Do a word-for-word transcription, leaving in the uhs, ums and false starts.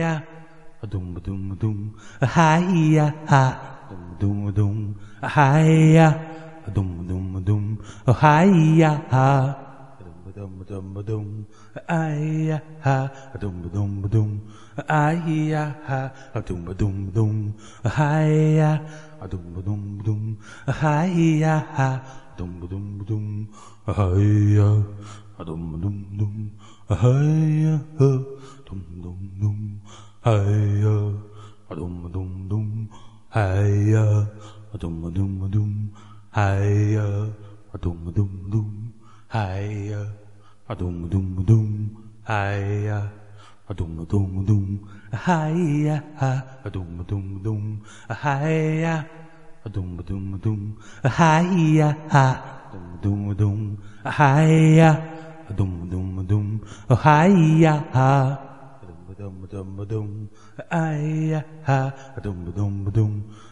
ya, dum dum dum, hi ya ha, dum dum dum, hi ya, dum dum dum, hi ya ha, dum dum dum, hi ya ha, dum dum dum, hi ya ha, dum dum dum, hi ya, dum dum dum, hi ya ha, dum dum dum, hi ya, dum dum dum, hi ya ha, dum dum dum. Hiya, dum dum dum, hiya, dum dum dum, hiya, dum dum dum, hiya, dum dum dum, hiya, dum dum dum, hiya, dum dum dum, hiya, dum dum dum, hiya, dum dum dum, hiya, dum dum dum, hiya. Dum dum dum, ay ha, dum dum dum.